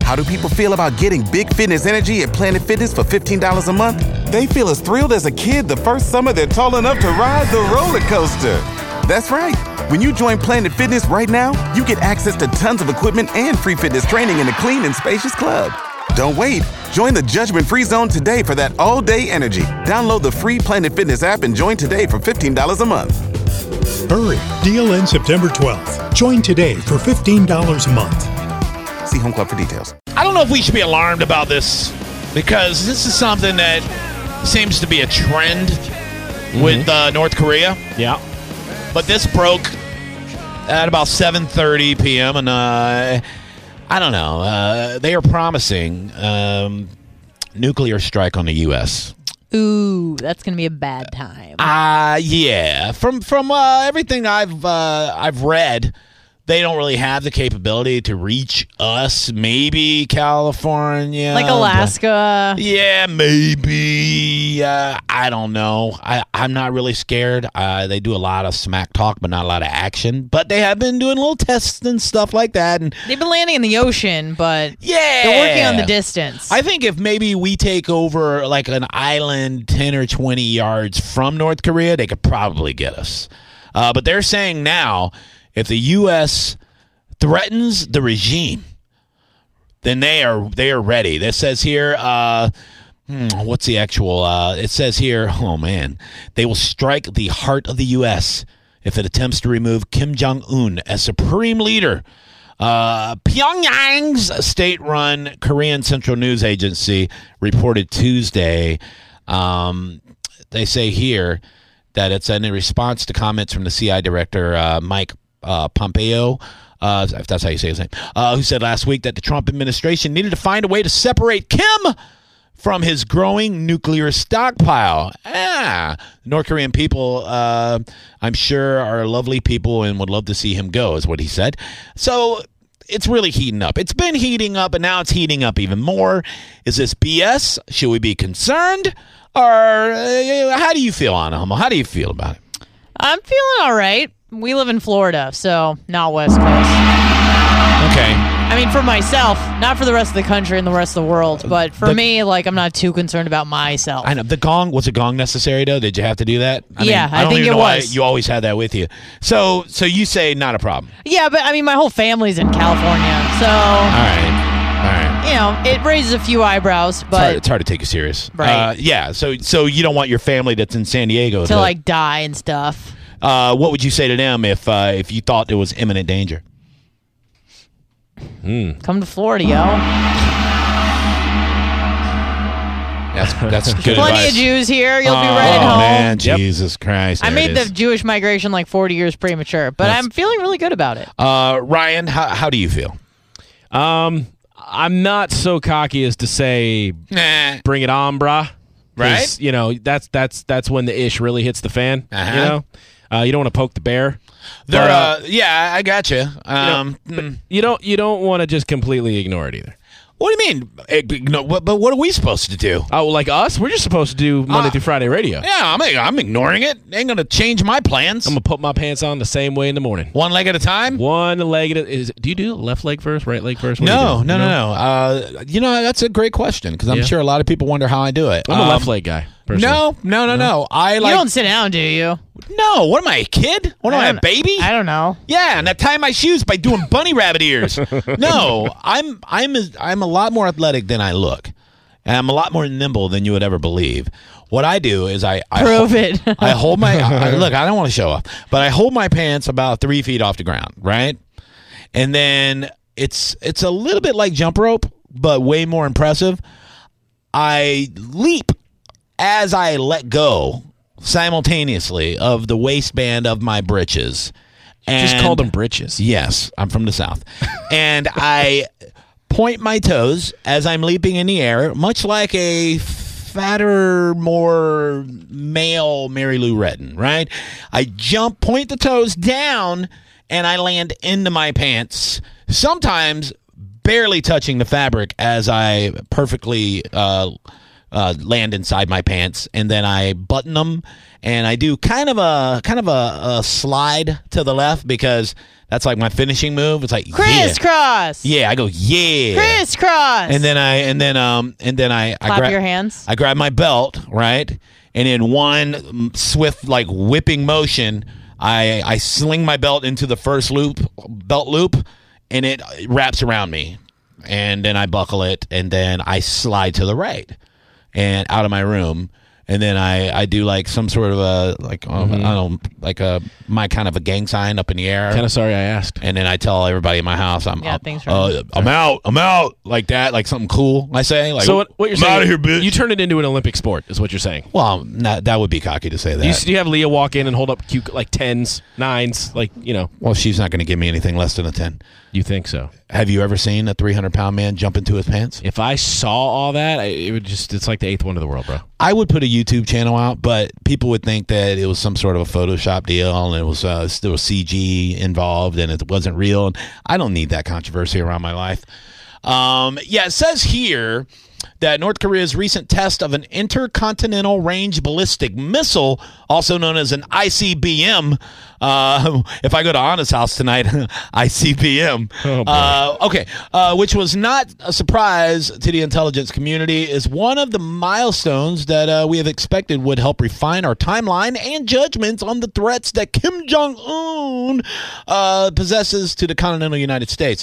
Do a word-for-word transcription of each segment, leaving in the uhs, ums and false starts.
How do people feel about getting big fitness energy at Planet Fitness for fifteen dollars a month? They feel as thrilled as a kid the first summer they're tall enough to ride the roller coaster. That's right. When you join Planet Fitness right now, you get access to tons of equipment and free fitness training in a clean and spacious club. Don't wait. Join the judgment-free zone today for that all-day energy. Download the free Planet Fitness app and join today for fifteen dollars a month. Hurry. Deal ends September twelfth. Join today for fifteen dollars a month. See Home Club for details. I don't know if we should be alarmed about this because this is something that seems to be a trend mm-hmm. with uh, North Korea. Yeah. But this broke at about seven thirty p.m. and uh, I don't know. Uh, they are promising um, nuclear strike on the U S Ooh, that's gonna be a bad time. Uh yeah. From from uh, everything I've uh, I've read, they don't really have the capability to reach us. Maybe California, like Alaska. Yeah, maybe. Uh, I don't know. I I'm not really scared. Uh, they do a lot of smack talk, but not a lot of action. But they have been doing little tests and stuff like that. And they've been landing in the ocean, but yeah, they're working on the distance. I think if maybe we take over like an island ten or twenty yards from North Korea, they could probably get us. Uh, but they're saying now, if the U S threatens the regime, then they are they are ready. This says here, uh, hmm, what's the actual? Uh, it says here, oh man, they will strike the heart of the U S if it attempts to remove Kim Jong-un as supreme leader. Uh, Pyongyang's state-run Korean Central News Agency reported Tuesday. Um, they say here that it's in response to comments from the C I A director, uh, Mike Uh, Pompeo, uh, if that's how you say his name, uh, who said last week that the Trump administration needed to find a way to separate Kim from his growing nuclear stockpile. Ah, North Korean people, uh, I'm sure, are lovely people and would love to see him go, is what he said. So it's really heating up. It's been heating up, and now it's heating up even more. Is this B S? Should we be concerned? Or uh, how do you feel, Anna Hummel? How do you feel about it? I'm feeling all right. We live in Florida, so not West Coast. Okay. I mean, for myself, not for the rest of the country and the rest of the world, but for the, me, like, I'm not too concerned about myself. I know. The gong, was a gong necessary, though? Did you have to do that? I yeah, mean, I, I don't think even it know why was. you always had that with you. So so you say not a problem. Yeah, but, I mean, my whole family's in California, so... All right. All right. You know, it raises a few eyebrows, but... It's hard, it's hard to take you serious. Right. Uh, yeah, so so you don't want your family that's in San Diego to, to... like, die and stuff. Uh, what would you say to them if uh, if you thought there was imminent danger? Hmm. Come to Florida, yo. That's that's good Plenty advice. of Jews here. You'll oh, be right at home. Oh, man, yep. Jesus Christ. I made the the Jewish migration like forty years premature, but that's... I'm feeling really good about it. Uh, Ryan, how, how do you feel? Um, I'm not so cocky as to say, nah. bring it on, brah. Right? You know, that's that's that's when the ish really hits the fan. Uh-huh. You know, uh, you don't want to poke the bear. There, but, uh, uh, yeah, I got you. Um, you, know, mm. you don't you don't want to just completely ignore it either. What do you mean? No, but what are we supposed to do? Oh, like us? We're just supposed to do Monday uh, through Friday radio. Yeah, I'm I'm ignoring it. Ain't gonna change my plans. I'm gonna put my pants on the same way in the morning. One leg at a time. One leg at a is. Do you do left leg first, right leg first? What no, do no, you no, know? no. Uh, you know, that's a great question because I'm yeah. sure a lot of people wonder how I do it. I'm um, a left leg guy. Personally. No, no, no, no, no. I like. You don't sit down, do you? No. What am I, a kid? What am I, a baby? I don't know. Yeah, and I tie my shoes by doing bunny rabbit ears. No, I'm I'm a, I'm a lot more athletic than I look, and I'm a lot more nimble than you would ever believe. What I do is I, I prove hold, it. I hold my I, look. I don't want to show off, but I hold my pants about three feet off the ground, right? And then it's it's a little bit like jump rope, but way more impressive. I leap as I let go simultaneously of the waistband of my britches. And just call them britches. Yes, I'm from the South. And I point my toes as I'm leaping in the air, much like a fatter, more male Mary Lou Retton, right? I jump, point the toes down, and I land into my pants, sometimes barely touching the fabric as I perfectly uh, uh, land inside my pants, and then I button them, and I do kind of a kind of a, a slide to the left because that's like my finishing move. It's like crisscross. Yeah, yeah I go yeah, crisscross, and then I and then um and then I clap I grab your hands. I grab my belt, right, and in one swift like whipping motion, I I sling my belt into the first loop belt loop, and it wraps around me, and then I buckle it, and then I slide to the right and out of my room. And then I, I do like some sort of a like um, Mm-hmm. I don't know, like a my kind of a gang sign up in the air. Kind of sorry I asked. And then I tell everybody in my house I'm Yeah, I'm, thanks, uh, Ryan. I'm out I'm out like that, like something cool. I say like So what, what you're I'm saying? out of here, bitch. You turn it into an Olympic sport, is what you're saying. well, not, that would be cocky to say that. Do you, do you have Leah walk in and hold up cute, like tens, nines, like you know? well, she's not going to give me anything less than a ten. You think so? Have you ever seen a three hundred pound man jump into his pants? If I saw all that, I, it would just—it's like the eighth wonder of the world, bro. I would put a YouTube channel out, but people would think that it was some sort of a Photoshop deal, and it was uh, there was C G involved, and it wasn't real. And I don't need that controversy around my life. Um, yeah, it says here that North Korea's recent test of an intercontinental range ballistic missile, also known as an I C B M. Uh, if I go to Anna's house tonight, I C B M. Oh, boy. Uh, okay, uh, which was not a surprise to the intelligence community, is one of the milestones that uh, we have expected would help refine our timeline and judgments on the threats that Kim Jong-un uh, possesses to the continental United States.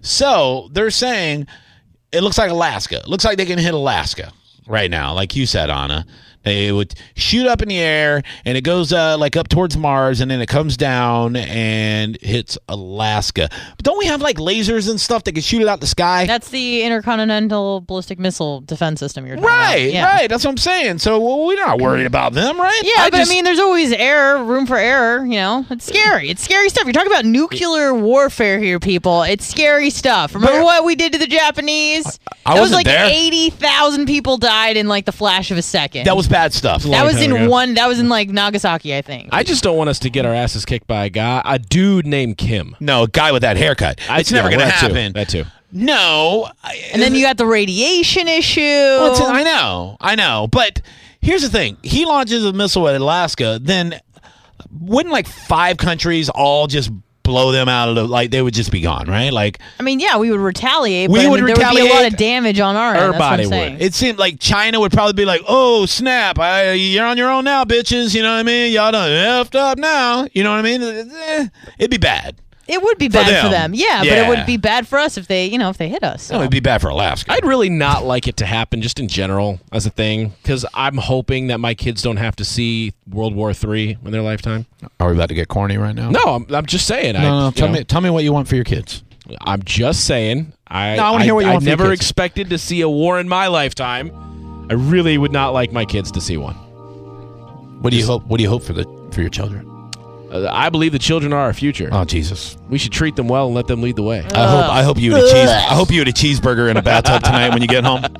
So they're saying it looks like Alaska. It looks like they can hit Alaska right now, like you said, Anna. They would shoot up in the air, and it goes uh, like up towards Mars, and then it comes down and hits Alaska. But don't we have like lasers and stuff that can shoot it out the sky? That's the intercontinental ballistic missile defense system you're talking right, about. Yeah. right. That's what I'm saying. So well, we're not worried about them, right? Yeah, but just- I mean, there's always error, room for error. You know, it's scary. It's scary stuff. You're talking about nuclear warfare here, people. It's scary stuff. Remember But- what we did to the Japanese? I that was wasn't like there. eighty thousand people died in like the flash of a second. that was bad stuff. that was time in ago. one. That was in like Nagasaki, I think. I just don't want us to get our asses kicked by a guy, a dude named Kim. No, a guy with that haircut. I- It's never yeah, going to that too. happen. That too. No. and then you got the radiation issue. Well, it's- I know, I know. But here's the thing. He launches a missile at Alaska, then wouldn't like five countries all just blow them out of the, like they would just be gone, right? Like I mean, yeah, we would retaliate. We but I would mean, there would be a lot retaliate. of damage on our end. That's what Everybody I'm would. saying. it seemed like China would probably be like, oh, snap, I, you're on your own now, bitches. You know what I mean? Y'all done effed up now. You know what I mean? Eh, it'd be bad. It would be bad for them, them. yeah, but Yeah. it would be bad for us if they, you know, if they hit us. so. It would be bad for Alaska. I'd really not like it to happen just in general as a thing because I'm hoping that my kids don't have to see World War Three in their lifetime. Are we about to get corny right now? No, I'm, I'm just saying. I, No, no, you tell know, me, tell me what you want for your kids. I'm just saying. I, No, I wanna hear what you I want for your never kids. expected to see a war in my lifetime. I really would not like my kids to see one. What do you hope? What do you hope for the for your children? Uh, I believe the children are our future. Oh Jesus! We should treat them well and let them lead the way. I hope I hope you eat a cheese. I hope you eat a cheeseburger in a bathtub tonight when you get home.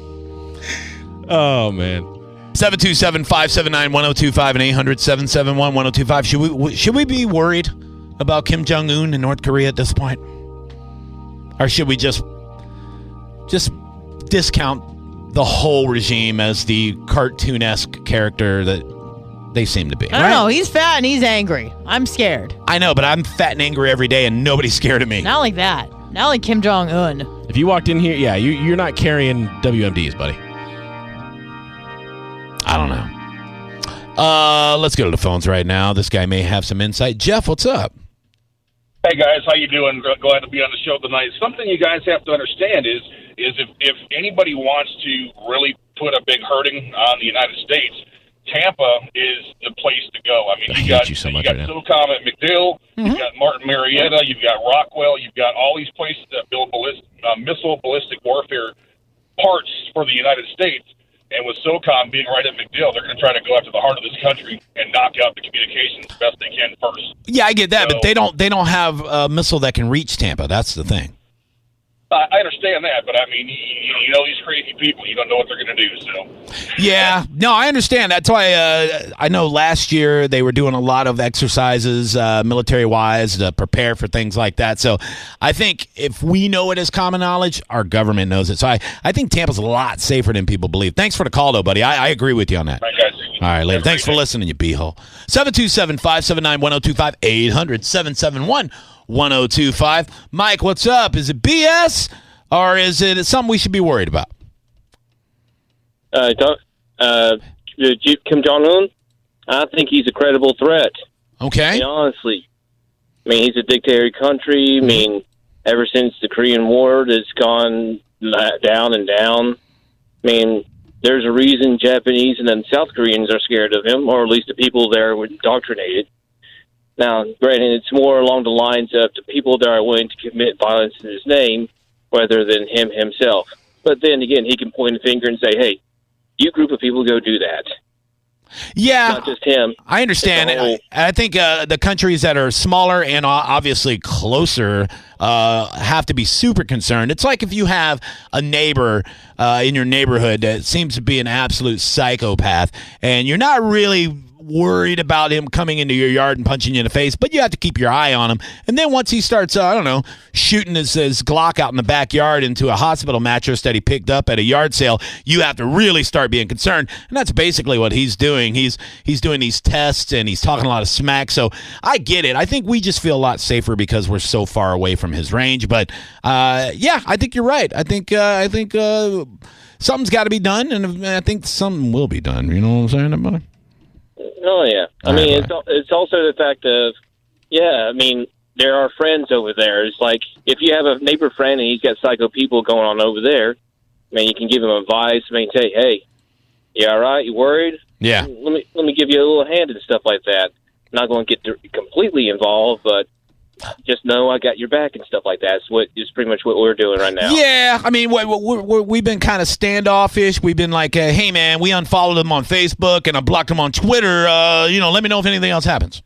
Oh man. seven two seven, five seven nine, one oh two five and eight hundred, seven seven one, one oh two five. Should we should we be worried about Kim Jong Un in North Korea at this point, or should we just just discount the whole regime as the cartoonesque character that they seem to be? I don't know. He's fat and he's angry. I'm scared. I know, but I'm fat and angry every day, and nobody's scared of me. Not like that. Not like Kim Jong Un. If you walked in here, yeah, you, you're not carrying W M Ds, buddy. I don't know. Uh, let's go to the phones right now. This guy may have some insight. Jeff, what's up? Hey guys, how you doing? Glad to be on the show tonight. Something you guys have to understand is is if, if anybody wants to really put a big hurting on the United States, Tampa is the place to go. I mean, I you hate got you so you much got right now. SOCOM at MacDill, you've got Martin Marietta, you've got Rockwell, you've got all these places that build ballistic, uh, missile ballistic warfare parts for the United States. And with SOCOM being right at MacDill, they're going to try to go after the heart of this country and knock out the communications as best they can first. Yeah, I get that, So- but they don't they don't have a missile that can reach Tampa. That's the thing. I I understand that, but I mean, you, you know these crazy people. You don't know what they're going to do. So, Yeah, no, I understand. That's why uh, I know last year they were doing a lot of exercises, uh, military-wise, to prepare for things like that. So I think if we know it as common knowledge, our government knows it. So I, I think Tampa's a lot safer than people believe. Thanks for the call, though, buddy. I, I agree with you on that. all right, guys. All right, later. Thanks for listening, you b-hole. seven two seven, five seven nine, one oh two five, eight hundred, seven seven one, one oh two five. Mike, what's up? Is it B S or is it something we should be worried about? Uh, talk, uh, Kim Jong-un, I think he's a credible threat. Okay. I mean, honestly. I mean, he's a dictatorial country. I mean, ever since the Korean War, it's gone down and down. I mean, there's a reason Japanese and then South Koreans are scared of him, or at least the people there were indoctrinated. Now, granted, it's more along the lines of the people that are willing to commit violence in his name rather than him himself. But then again, he can point a finger and say, hey, you group of people go do that. Yeah, Not just him. I understand. It's a whole- I, I think uh, the countries that are smaller and o- obviously closer uh, have to be super concerned. It's like if you have a neighbor uh, in your neighborhood that seems to be an absolute psychopath, and you're not really worried about him coming into your yard and punching you in the face, but you have to keep your eye on him. And then once he starts, uh, I don't know, shooting his, his Glock out in the backyard into a hospital mattress that he picked up at a yard sale, you have to really start being concerned. And that's basically what he's doing. He's he's doing these tests and he's talking a lot of smack. So I get it. I think we just feel a lot safer because we're so far away from his range. But uh, yeah, I think you're right. I think uh, I think uh, something's got to be done, and I think something will be done. You know what I'm saying about it? Oh, yeah. I All mean, right, it's al- it's also the fact of, yeah, I mean, there are friends over there. It's like, if you have a neighbor friend and he's got psycho people going on over there, I mean, you can give him advice. I mean, say, hey, you all right? You worried? Yeah. Let me let me give you a little hand and stuff like that. I'm not going to get dir- completely involved, but just know I got your back and stuff like that. It's what is pretty much what we're doing right now. Yeah, I mean, we we we we've been kind of standoffish. We've been like, uh, hey, man, we unfollowed him on Facebook and I blocked him on Twitter. Uh, you know, let me know if anything else happens.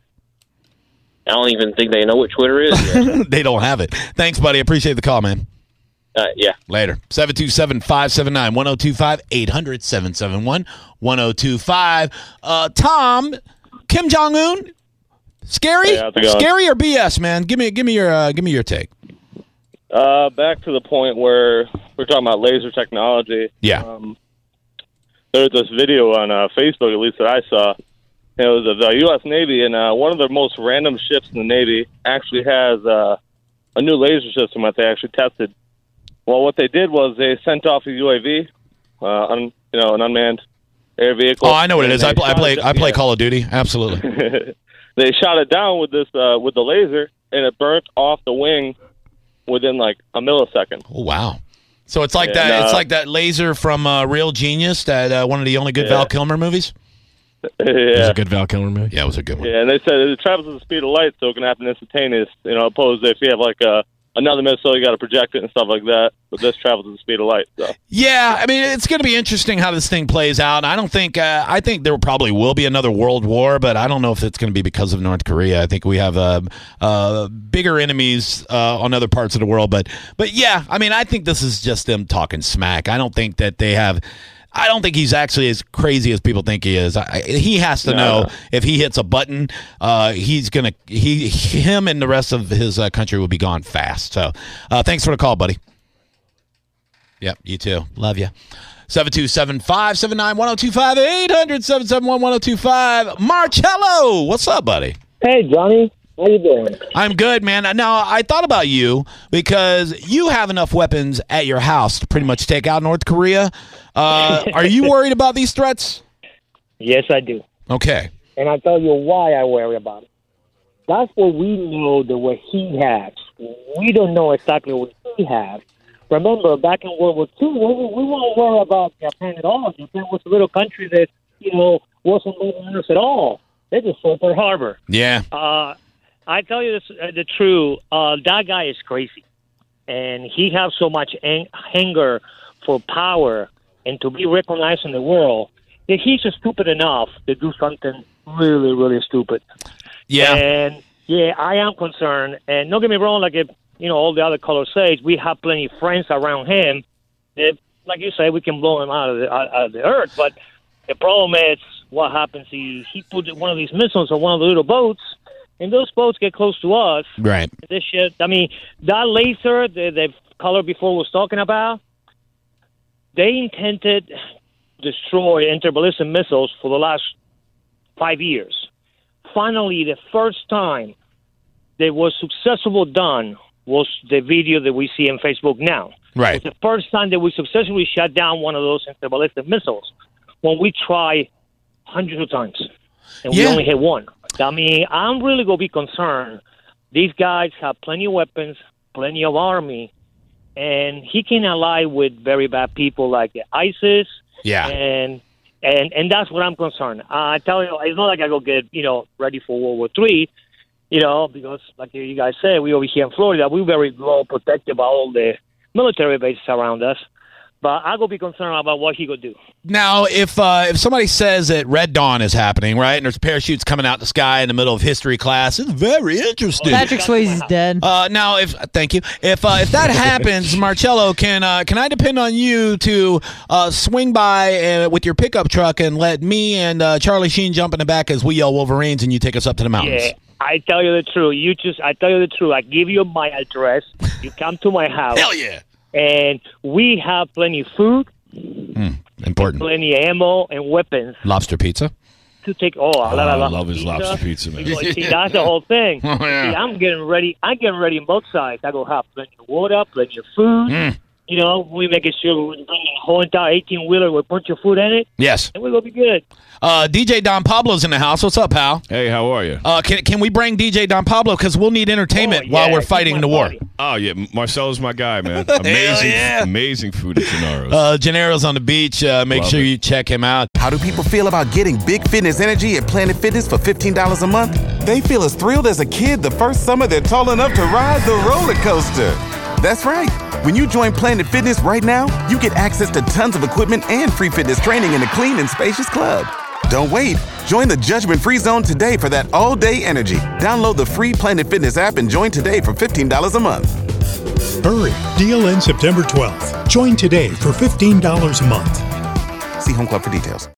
I don't even think they know what Twitter is yet. They don't have it. Thanks, buddy. Appreciate the call, man. uh, yeah. Later. seven two seven, five seven nine, one oh two five, eight hundred, seven seven one, one oh two five. Uh, Tom, Kim Jong-un, scary? Hey, how's it going? Scary or B S, man? Give me give me your uh, give me your take. Uh, back to the point where we're talking about laser technology. Yeah. Um, there was this video on uh, Facebook, at least that I saw. It was of the U S Navy, and uh, one of the most random ships in the Navy actually has uh, a new laser system that they actually tested. Well, what they did was they sent off a U A V, uh, un, you know, an unmanned air vehicle. Oh, I know what it and is. I, they pl- I shot play it- I play yeah. Call of Duty. Absolutely. They shot it down with this uh, with the laser, and it burnt off the wing within like a millisecond. Oh, wow. So it's like And, that. It's uh, like that laser from uh, Real Genius, that uh, one of the only good Yeah. Val Kilmer movies. It was yeah. a good Val Kilmer movie. Yeah, it was a good one. Yeah, and they said it travels at the speed of light, so it can happen instantaneous. You know, opposed to if you have like a another missile, you got to project it and stuff like that. But this travels at the speed of light. So Yeah, I mean, it's going to be interesting how this thing plays out. I don't think uh, I think there probably will be another world war, but I don't know if it's going to be because of North Korea. I think we have uh, uh, bigger enemies uh, on other parts of the world. But but yeah, I mean, I think this is just them talking smack. I don't think that they have. I don't think he's actually as crazy as people think he is. I, I- he has to No, know no. if he hits a button, uh, he's gonna he him and the rest of his uh, country will be gone fast. So, uh, thanks for the call, buddy. Yep, you too. Love you. seven two seven, five seven nine, one oh two five, eight hundred, seven seven one, one oh two five. Marcello, what's up, buddy? Hey, Johnny. How you doing? I'm good, man. Now, I thought about you because you have enough weapons at your house to pretty much take out North Korea. Uh, are you worried about these threats? Yes, I do. Okay. And I'll tell you why I worry about it. That's what we know that what he has. We don't know exactly what he has. Remember, back in World War Two, we, we weren't worried about Japan at all. Japan was a little country that, you know, wasn't moving us at all. They just sold Pearl Harbor. Yeah. Uh, I tell you this, uh, the truth. Uh, that guy is crazy, and he has so much ang- anger for power and to be recognized in the world that he's just stupid enough to do something really, really stupid. Yeah. And yeah, I am concerned. And don't get me wrong, like if you know, all the other color says, we have plenty of friends around him. That, like you say, we can blow him out of the, out of the earth. But the problem is what happens is he put one of these missiles on one of the little boats, and those boats get close to us. Right. This shit, I mean, that laser, the, the color before was talking about, they intended to destroy interballistic missiles for the last five years. Finally, the first time that was successful done was the video that we see on Facebook now. Right. It's the first time that we successfully shut down one of those interballistic missiles when we try hundreds of times, and Yeah. we only hit one. I mean, I'm really going to be concerned. These guys have plenty of weapons, plenty of army, and he can ally with very bad people like ISIS. Yeah. And and and that's what I'm concerned. Uh, I tell you, it's not like I go get, you know, ready for World War Three, you know, because like you guys said, we over here in Florida, we're very well protected by all the military bases around us. But I go be concerned about what he could do. Now, if uh, if somebody says that Red Dawn is happening, right, and there's parachutes coming out the sky in the middle of history class, it's very interesting. Patrick Swayze's dead. Uh, now, if thank you, if uh, if that happens, Marcello, can uh, can I depend on you to uh, swing by uh, with your pickup truck and let me and uh, Charlie Sheen jump in the back as we yell Wolverines, and you take us up to the mountains? Yeah, I tell you the truth. You just, I tell you the truth. I give you my address. You come to my house. Hell yeah! And we have plenty of food, Mm, important. plenty of ammo and weapons Lobster pizza. to take. Oh, I, I love, love his lobster pizza, man. See, that's the whole thing. Oh, yeah. See, I'm getting ready. I'm getting ready on both sides. I go have plenty of water, plenty of food. Mm. You know, we making sure we're bringing a whole entire eighteen wheeler with a bunch of food in it, Yes. and we're gonna be good. Uh, D J Don Pablo's in the house. What's up, pal? Hey, how are you? Uh, can can we bring D J Don Pablo because we'll need entertainment Oh, yeah, while we're he's fighting my the war. buddy. Oh yeah, Marcelo's my guy, man. Amazing, yeah. amazing food at Gennaro's. Uh, Gennaro's on the beach. Uh, make Love sure it. you check him out. How do people feel about getting big fitness energy at Planet Fitness for fifteen dollars a month? They feel as thrilled as a kid the first summer they're tall enough to ride the roller coaster. That's right. When you join Planet Fitness right now, you get access to tons of equipment and free fitness training in a clean and spacious club. Don't wait. Join the judgment-free zone today for that all-day energy. Download the free Planet Fitness app and join today for fifteen dollars a month. Hurry! Deal ends September twelfth. Join today for fifteen dollars a month. See Home Club for details.